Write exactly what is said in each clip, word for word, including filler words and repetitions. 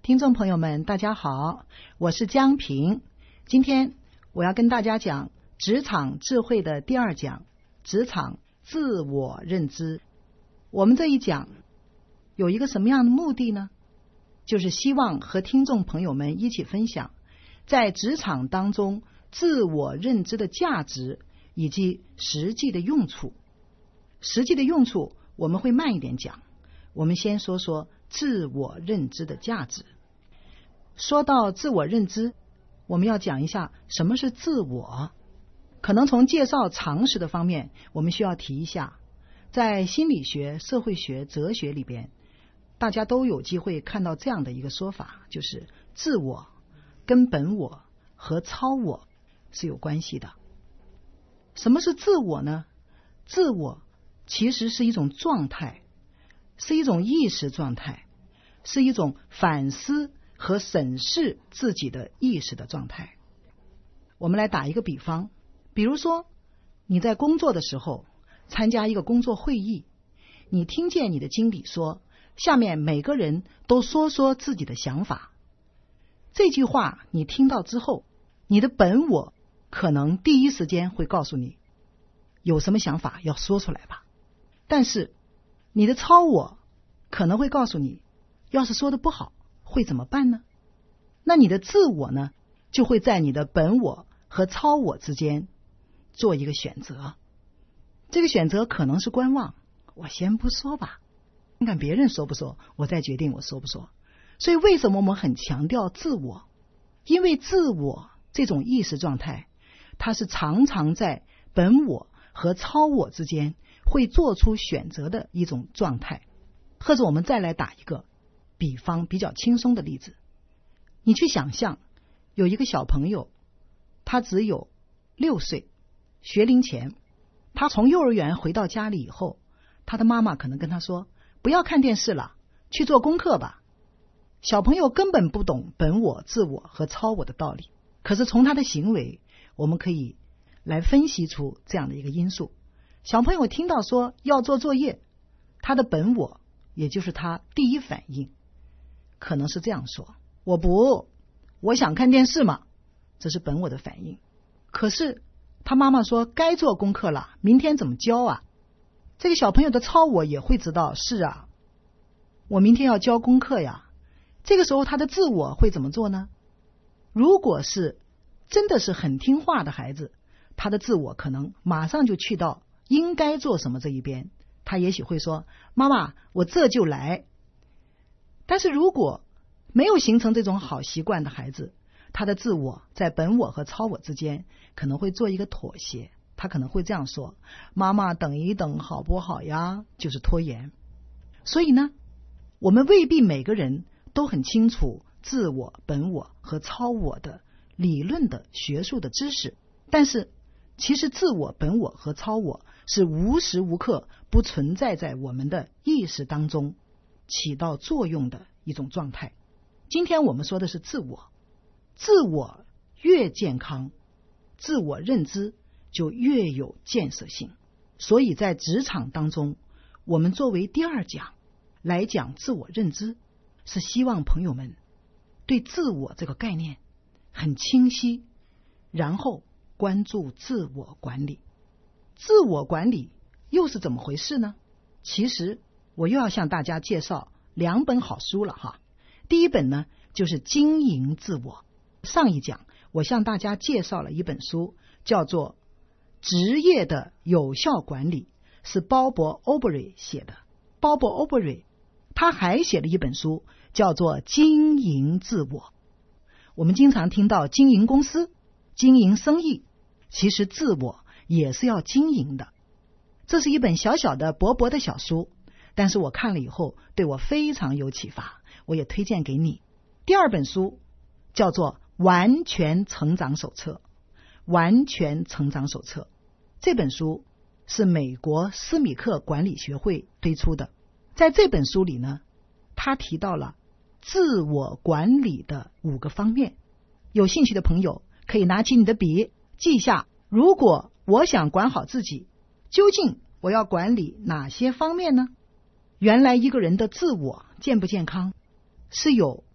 听众朋友们大家好，我是江平。今天我要跟大家讲职场智慧的第二讲，职场自我认知。我们这一讲有一个什么样的目的呢？就是希望和听众朋友们一起分享在职场当中自我认知的价值以及实际的用处。实际的用处我们会慢一点讲，我们先说说自我认知的价值。说到自我认知，我们要讲一下什么是自我。可能从介绍常识的方面，我们需要提一下，在心理学、社会学、哲学里边，大家都有机会看到这样的一个说法，就是自我跟本我和超我是有关系的。什么是自我呢？自我其实是一种状态，是一种意识状态，是一种反思和审视自己的意识的状态。我们来打一个比方，比如说你在工作的时候参加一个工作会议，你听见你的经理说，下面每个人都说说自己的想法。这句话你听到之后，你的本我可能第一时间会告诉你，有什么想法要说出来吧。但是你的超我可能会告诉你，要是说的不好会怎么办呢？那你的自我呢，就会在你的本我和超我之间做一个选择。这个选择可能是观望，我先不说吧，看看别人说不说，我再决定我说不说。所以为什么我们很强调自我？因为自我这种意识状态，它是常常在本我和超我之间会做出选择的一种状态。或者我们再来打一个比方，比较轻松的例子。你去想象有一个小朋友，他只有六岁，学龄前，他从幼儿园回到家里以后，他的妈妈可能跟他说，不要看电视了，去做功课吧。小朋友根本不懂本我、自我和超我的道理，可是从他的行为我们可以来分析出这样的一个因素。小朋友听到说要做作业，他的本我也就是他第一反应可能是这样说，我不，我想看电视嘛，这是本我的反应。可是他妈妈说该做功课了，明天怎么交啊？这个小朋友的超我也会知道，是啊，我明天要交功课呀。这个时候他的自我会怎么做呢？如果是真的是很听话的孩子，他的自我可能马上就去到应该做什么这一边，他也许会说，妈妈，我这就来。但是如果没有形成这种好习惯的孩子，他的自我在本我和超我之间可能会做一个妥协，他可能会这样说，妈妈等一等好不好呀，就是拖延。所以呢，我们未必每个人都很清楚自我、本我和超我的理论的学术的知识，但是其实自我、本我和超我是无时无刻不存在在我们的意识当中起到作用的一种状态。今天我们说的是自我，自我越健康，自我认知就越有建设性。所以在职场当中，我们作为第二讲来讲自我认知，是希望朋友们对自我这个概念很清晰，然后关注自我管理。自我管理又是怎么回事呢？其实我又要向大家介绍两本好书了哈。第一本呢，就是经营自我。上一讲我向大家介绍了一本书，叫做职业的有效管理，是鲍勃·欧伯瑞写的。鲍勃·欧伯瑞他还写了一本书，叫做经营自我。我们经常听到经营公司、经营生意，其实自我也是要经营的。这是一本小小的薄薄的小书，但是我看了以后对我非常有启发，我也推荐给你。第二本书叫做完全成长手册。完全成长手册这本书是美国斯米克管理学会推出的。在这本书里呢，他提到了自我管理的五个方面。有兴趣的朋友可以拿起你的笔记下，如果我想管好自己，究竟我要管理哪些方面呢？原来一个人的自我健不健康是有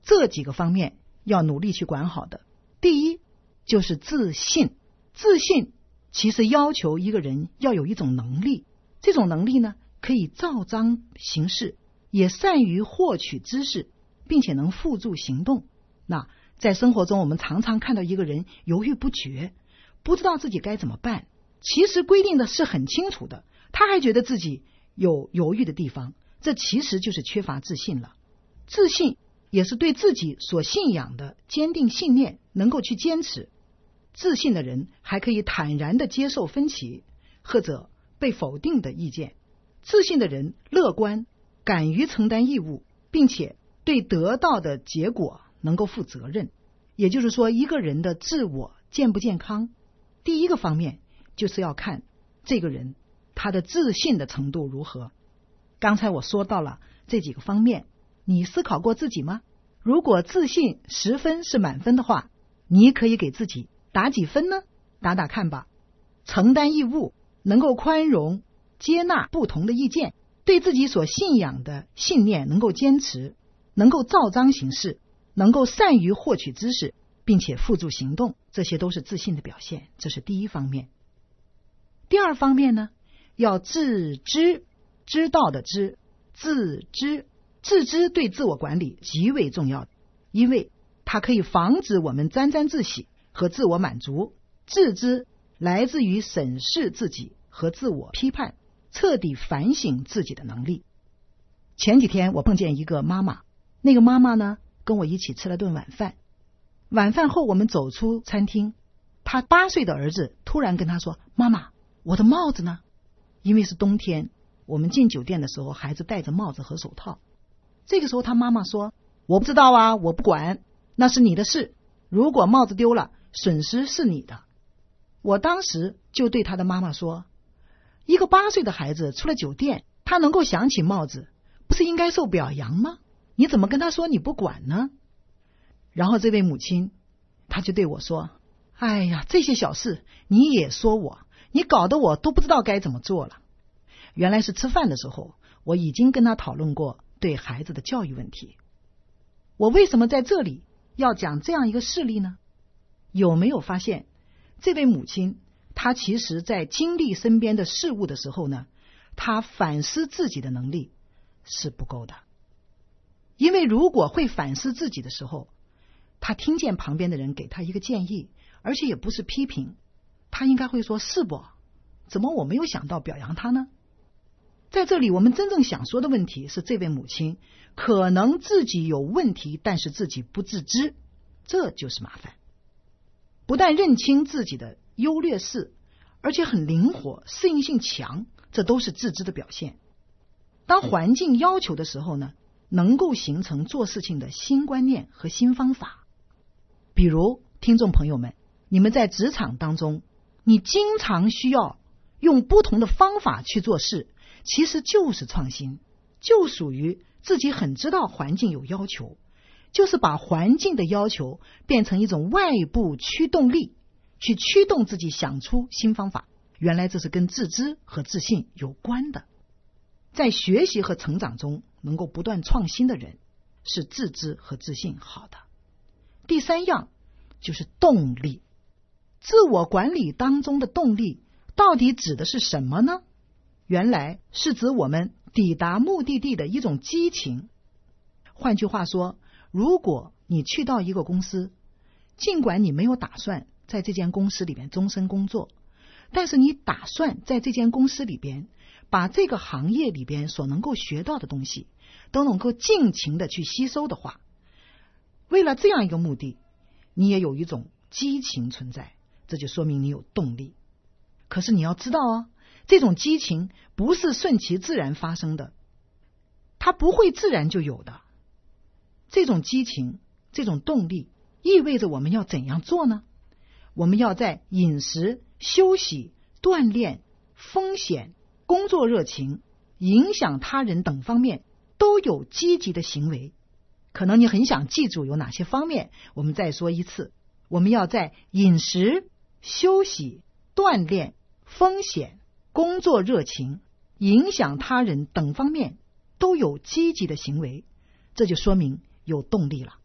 这几个方面要努力去管好的。第一就是自信，自信其实要求一个人要有一种能力，这种能力呢，可以照章行事，也善于获取知识，并且能付诸行动。那在生活中，我们常常看到一个人犹豫不决，不知道自己该怎么办，其实规定的是很清楚的，他还觉得自己有犹豫的地方，这其实就是缺乏自信了。自信也是对自己所信仰的坚定信念能够去坚持。自信的人还可以坦然地接受分歧或者被否定的意见。自信的人乐观，敢于承担义务，并且对得到的结果能够负责任。也就是说，一个人的自我健不健康，第一个方面就是要看这个人他的自信的程度如何。刚才我说到了这几个方面，你思考过自己吗？如果自信十分是满分的话，你可以给自己打几分呢？打打看吧。承担义务，能够宽容接纳不同的意见，对自己所信仰的信念能够坚持，能够照章行事，能够善于获取知识，并且付诸行动，这些都是自信的表现，这是第一方面。第二方面呢，要自知，知道的知，自知。自知对自我管理极为重要，因为它可以防止我们沾沾自喜和自我满足。自知来自于审视自己和自我批判，彻底反省自己的能力。前几天我碰见一个妈妈，那个妈妈呢跟我一起吃了顿晚饭。晚饭后我们走出餐厅，她八岁的儿子突然跟她说：妈妈，我的帽子呢？因为是冬天，我们进酒店的时候孩子戴着帽子和手套。这个时候他妈妈说：我不知道啊，我不管，那是你的事，如果帽子丢了，损失是你的。我当时就对他的妈妈说：一个八岁的孩子出了酒店，他能够想起帽子，不是应该受表扬吗？你怎么跟他说你不管呢？然后这位母亲他就对我说：哎呀，这些小事你也说我，你搞得我都不知道该怎么做了。原来是吃饭的时候我已经跟他讨论过对孩子的教育问题。我为什么在这里要讲这样一个事例呢？有没有发现这位母亲她其实在经历身边的事物的时候呢，她反思自己的能力是不够的。因为如果会反思自己的时候，她听见旁边的人给她一个建议，而且也不是批评，她应该会说：是不？怎么我没有想到表扬她呢？在这里我们真正想说的问题是，这位母亲可能自己有问题，但是自己不自知，这就是麻烦。不但认清自己的优劣势，而且很灵活，适应性强，这都是自知的表现。当环境要求的时候呢，能够形成做事情的新观念和新方法。比如听众朋友们，你们在职场当中，你经常需要用不同的方法去做事，其实就是创新，就属于自己很知道环境有要求，就是把环境的要求变成一种外部驱动力，去驱动自己想出新方法。原来这是跟自知和自信有关的。在学习和成长中能够不断创新的人，是自知和自信好的。第三样就是动力。自我管理当中的动力到底指的是什么呢？原来是指我们抵达目的地的一种激情。换句话说，如果你去到一个公司，尽管你没有打算在这间公司里边终身工作，但是你打算在这间公司里边把这个行业里边所能够学到的东西都能够尽情的去吸收的话，为了这样一个目的，你也有一种激情存在，这就说明你有动力。可是你要知道啊，这种激情不是顺其自然发生的，它不会自然就有的。这种激情，这种动力意味着我们要怎样做呢？我们要在饮食、休息、锻炼、风险、工作热情、影响他人等方面都有积极的行为。可能你很想记住有哪些方面，我们再说一次。我们要在饮食、休息、锻炼、风险、工作热情、影响他人等方面都有积极的行为，这就说明有动力了。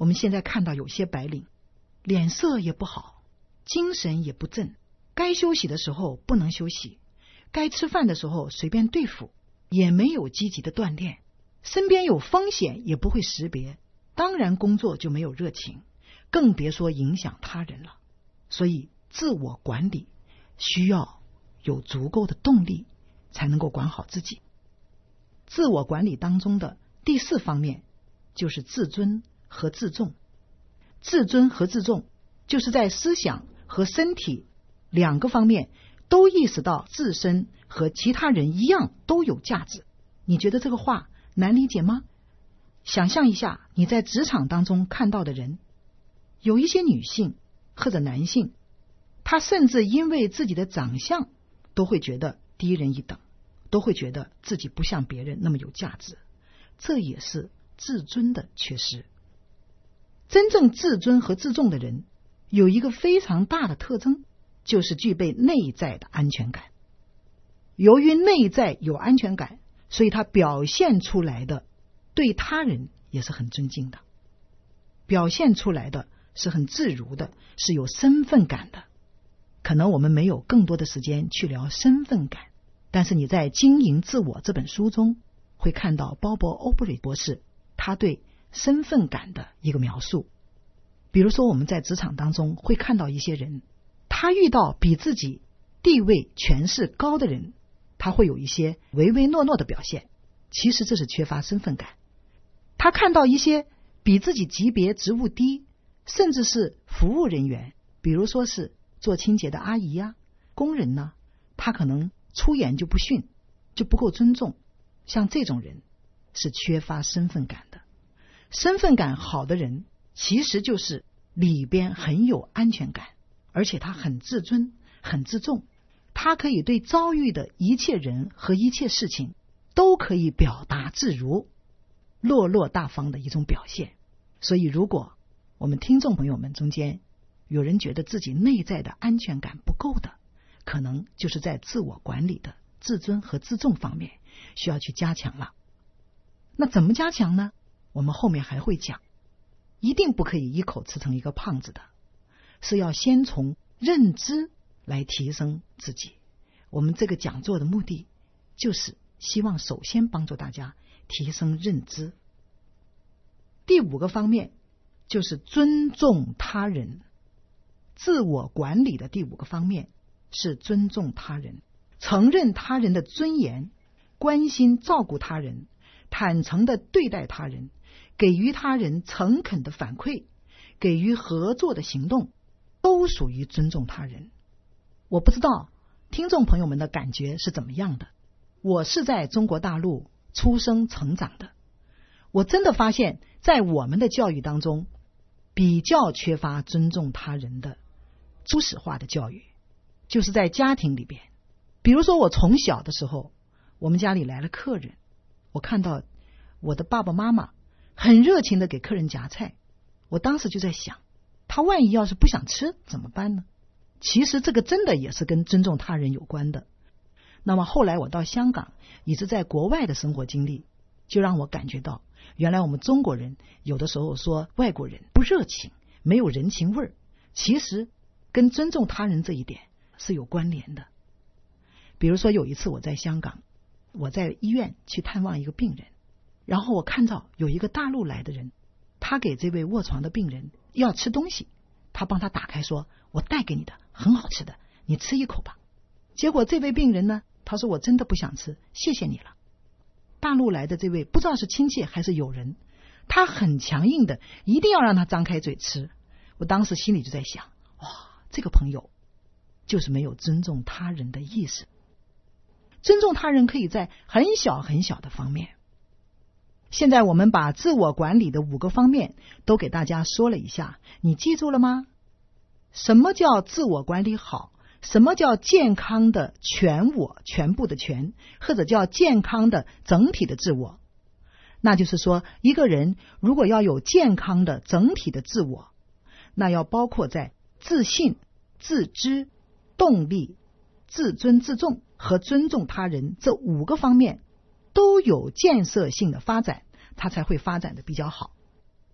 我们现在看到有些白领脸色也不好，精神也不振，该休息的时候不能休息，该吃饭的时候随便对付，也没有积极的锻炼，身边有风险也不会识别，当然工作就没有热情，更别说影响他人了。所以自我管理需要有足够的动力才能够管好自己。自我管理当中的第四方面就是自尊和自重。自尊和自重就是在思想和身体两个方面都意识到自身和其他人一样都有价值。你觉得这个话难理解吗？想象一下，你在职场当中看到的人，有一些女性或者男性，他甚至因为自己的长相都会觉得低人一等，都会觉得自己不像别人那么有价值，这也是自尊的缺失。真正自尊和自重的人有一个非常大的特征，就是具备内在的安全感。由于内在有安全感，所以他表现出来的对他人也是很尊敬的，表现出来的是很自如的，是有身份感的。可能我们没有更多的时间去聊身份感，但是你在《经营自我》这本书中会看到鲍勃·欧布雷博士他对身份感的一个描述。比如说我们在职场当中会看到一些人，他遇到比自己地位权势高的人，他会有一些唯唯诺诺的表现，其实这是缺乏身份感。他看到一些比自己级别职务低，甚至是服务人员，比如说是做清洁的阿姨呀、工人呢，他可能出言就不逊，就不够尊重，像这种人是缺乏身份感的。身份感好的人其实就是里边很有安全感，而且他很自尊很自重，他可以对遭遇的一切人和一切事情都可以表达自如，落落大方的一种表现。所以如果我们听众朋友们中间有人觉得自己内在的安全感不够的，可能就是在自我管理的自尊和自重方面需要去加强了。那怎么加强呢？我们后面还会讲，一定不可以一口吃成一个胖子的，是要先从认知来提升自己。我们这个讲座的目的就是希望首先帮助大家提升认知。第五个方面就是尊重他人。自我管理的第五个方面是尊重他人，承认他人的尊严，关心照顾他人，坦诚地对待他人，给予他人诚恳的反馈，给予合作的行动，都属于尊重他人。我不知道听众朋友们的感觉是怎么样的，我是在中国大陆出生成长的，我真的发现在我们的教育当中比较缺乏尊重他人的初始化的教育，就是在家庭里边。比如说我从小的时候，我们家里来了客人，我看到我的爸爸妈妈很热情的给客人夹菜，我当时就在想，他万一要是不想吃怎么办呢？其实这个真的也是跟尊重他人有关的。那么后来我到香港一直在国外的生活经历，就让我感觉到原来我们中国人有的时候说外国人不热情，没有人情味儿，其实跟尊重他人这一点是有关联的。比如说有一次我在香港，我在医院去探望一个病人，然后我看到有一个大陆来的人，他给这位卧床的病人要吃东西，他帮他打开说，我带给你的很好吃的，你吃一口吧。结果这位病人呢，他说我真的不想吃，谢谢你了。大陆来的这位不知道是亲戚还是友人，他很强硬的一定要让他张开嘴吃。我当时心里就在想，哇，这个朋友就是没有尊重他人的意识。尊重他人可以在很小很小的方面。现在我们把自我管理的五个方面都给大家说了一下，你记住了吗？什么叫自我管理好？什么叫健康的全我，全部的全，或者叫健康的整体的自我？那就是说，一个人如果要有健康的整体的自我，那要包括在自信、自知、动力、自尊自重和尊重他人这五个方面都有建设性的发展，它才会发展的比较好。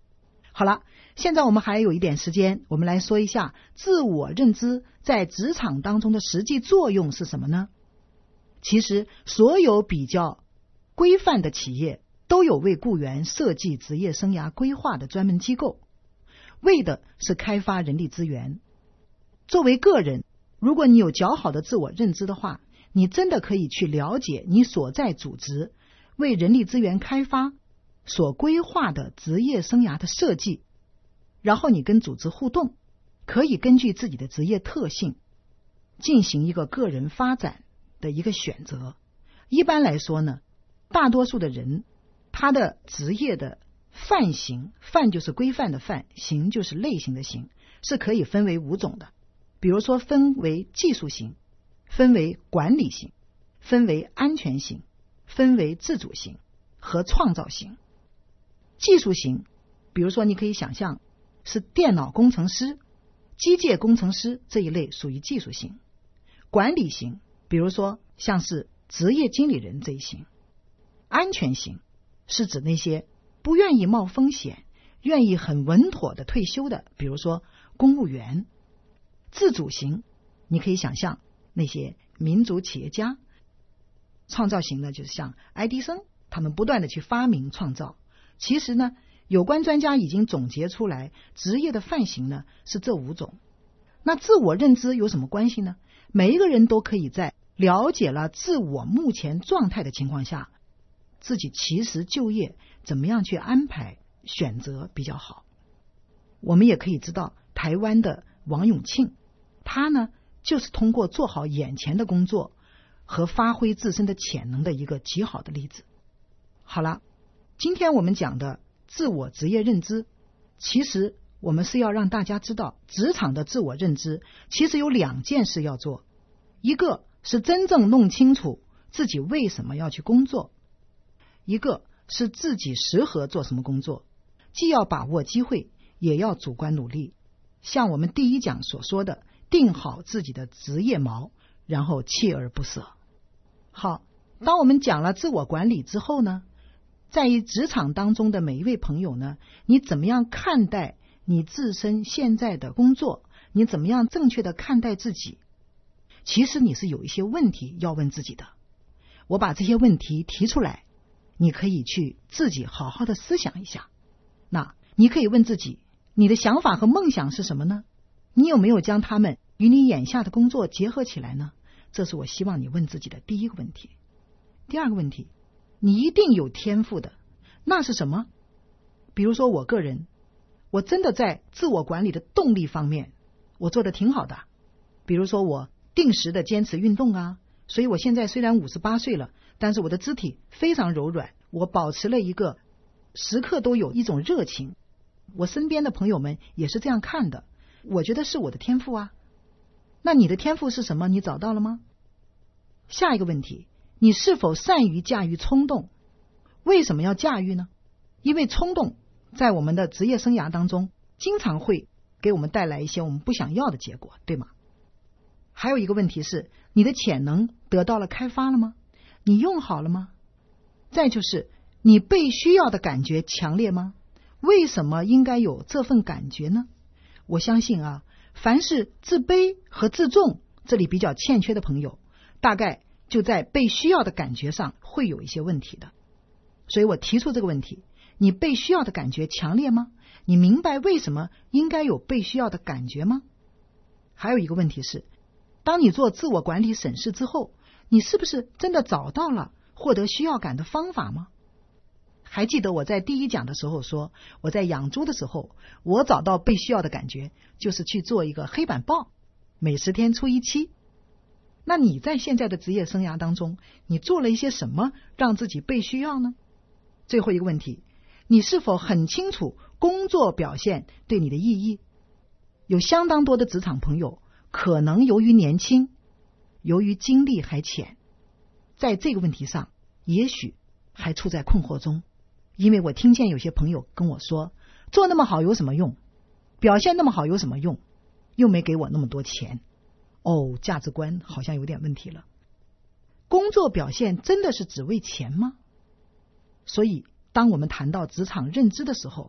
好了，现在我们还有一点时间，我们来说一下自我认知在职场当中的实际作用是什么呢？其实所有比较规范的企业都有为雇员设计职业生涯规划的专门机构，为的是开发人力资源。作为个人，如果你有较好的自我认知的话，你真的可以去了解你所在组织为人力资源开发所规划的职业生涯的设计，然后你跟组织互动，可以根据自己的职业特性进行一个个人发展的一个选择。一般来说呢，大多数的人他的职业的范型，范就是规范的范，型就是类型的型，是可以分为五种的。比如说分为技术型，分为管理型，分为安全型，分为自主型和创造型。技术型，比如说你可以想象是电脑工程师、机械工程师这一类属于技术型。管理型，比如说像是职业经理人这一型。安全型是指那些不愿意冒风险、愿意很稳妥的退休的，比如说公务员。自主型，你可以想象那些民族企业家。创造型呢，就是像爱迪生，他们不断的去发明创造。其实呢，有关专家已经总结出来，职业的范型呢是这五种。那自我认知有什么关系呢？每一个人都可以在了解了自我目前状态的情况下，自己其实就业怎么样去安排选择比较好。我们也可以知道，台湾的王永庆，他呢就是通过做好眼前的工作和发挥自身的潜能的一个极好的例子。好了，今天我们讲的自我职业认知，其实我们是要让大家知道，职场的自我认知其实有两件事要做。一个是真正弄清楚自己为什么要去工作，一个是自己适合做什么工作，既要把握机会，也要主观努力。像我们第一讲所说的，定好自己的职业锚，然后锲而不舍。好，当我们讲了自我管理之后呢，在于职场当中的每一位朋友呢，你怎么样看待你自身现在的工作？你怎么样正确的看待自己？其实你是有一些问题要问自己的。我把这些问题提出来，你可以去自己好好的思想一下。那你可以问自己，你的想法和梦想是什么呢？你有没有将它们与你眼下的工作结合起来呢？这是我希望你问自己的第一个问题。第二个问题，你一定有天赋的，那是什么？比如说我个人，我真的在自我管理的动力方面我做得挺好的。比如说我定时的坚持运动啊，所以我现在虽然五十八岁了，但是我的肢体非常柔软，我保持了一个时刻都有一种热情。我身边的朋友们也是这样看的，我觉得是我的天赋啊。那你的天赋是什么？你找到了吗？下一个问题，你是否善于驾驭冲动？为什么要驾驭呢？因为冲动在我们的职业生涯当中经常会给我们带来一些我们不想要的结果，对吗？还有一个问题是，你的潜能得到了开发了吗？你用好了吗？再就是你被需要的感觉强烈吗？为什么应该有这份感觉呢？我相信啊，凡是自卑和自重这里比较欠缺的朋友，大概就在被需要的感觉上会有一些问题的。所以我提出这个问题，你被需要的感觉强烈吗？你明白为什么应该有被需要的感觉吗？还有一个问题是，当你做自我管理审视之后，你是不是真的找到了获得需要感的方法吗？还记得我在第一讲的时候说，我在养猪的时候，我找到被需要的感觉就是去做一个黑板报，每十天出一期。那你在现在的职业生涯当中，你做了一些什么让自己被需要呢？最后一个问题，你是否很清楚工作表现对你的意义？有相当多的职场朋友可能由于年轻，由于经历还浅，在这个问题上也许还处在困惑中。因为我听见有些朋友跟我说，做那么好有什么用？表现那么好有什么用？又没给我那么多钱。哦，价值观好像有点问题了。工作表现真的是只为钱吗？所以当我们谈到职场认知的时候，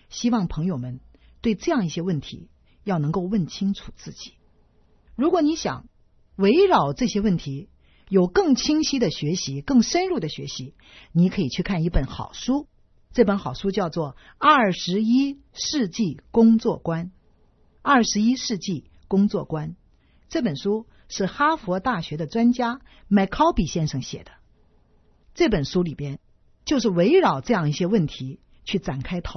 希望朋友们对这样一些问题要能够问清楚自己。如果你想围绕这些问题有更清晰的学习，更深入的学习，你可以去看一本好书，这本好书叫做《二十一世纪工作观》。二十一世纪工作观这本书是哈佛大学的专家麦考比先生写的。这本书里边就是围绕这样一些问题去展开讨论。